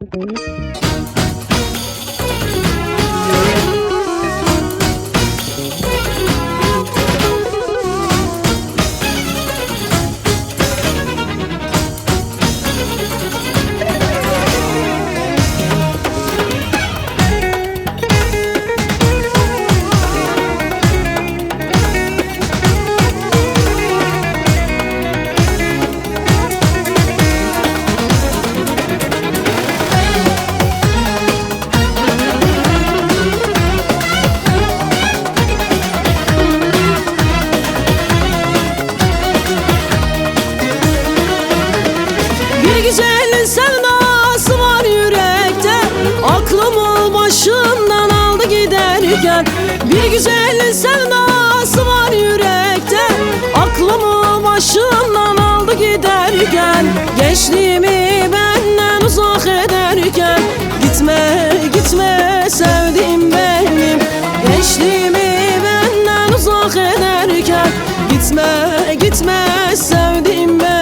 Bir güzelin sevdası var yürekte, aklımı başımdan aldı giderken. Bir güzelin sevdası var yürekte, aklımı başımdan aldı giderken. Gençliğimi benden uzak ederken, gitme gitme sevdiğim benim. Gençliğimi benden uzak ederken, gitme gitme sevdiğim benim.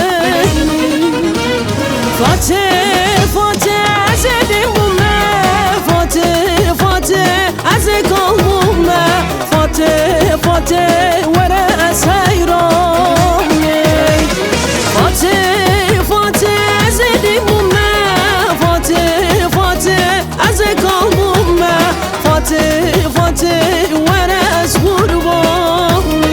Fatih, Fatih, ezedim bu ne? Fatih, Fatih, eze kalbum ne? Fatih, Fatih, vere seyrani. Fatih, Fatih, ezedim bu ne? Fatih, Fatih, eze kalbum ne? Fatih, Fatih, vere kurbanı.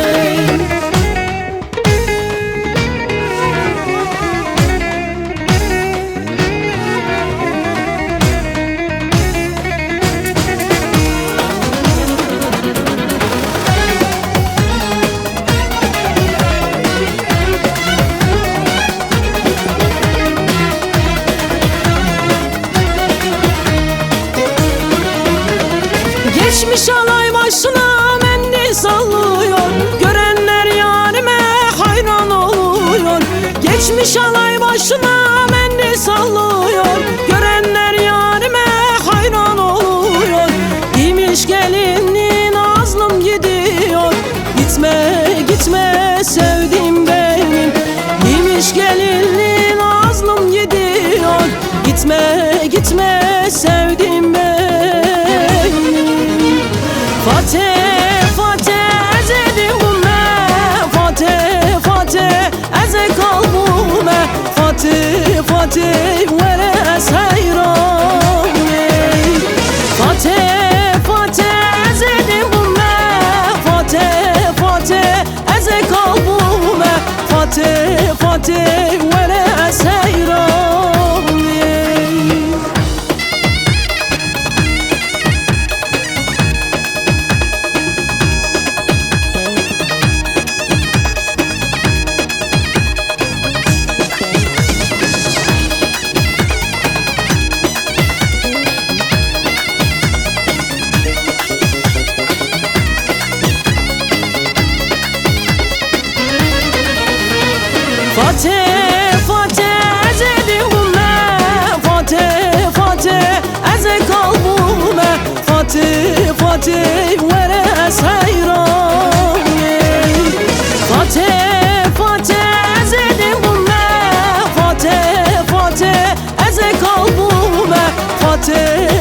Geçmiş alay başına mendil sallıyor, görenler yarime hayran oluyor. Geçmiş alay başına mendil sallıyor, görenler yarime hayran oluyor. Giymiş gelinliğin azlım gidiyor, gitme gitme sevdiğim benim. Giymiş gelinliğin azlım gidiyor, gitme gitme sevdiğim benim. Fatih, Fatih, ezedim bu ne? Fatih, Fatih, eze kalbum ne? Fatih, Fatih, vere seyrani. Fatih, Fatih, ezedim bu ne? Fatih, Fatih, eze kalbum ne? Fatih, Fatih, vere seyrani. Fatih, Fatih, ezedim bu ne? Fatih, Fatih, eze kalbum ne? Fatih, Fatih, vere seyrani. Fatih, Fatih, ezedim bu ne? Fatih, Fatih, eze kalbum ne? Fatih,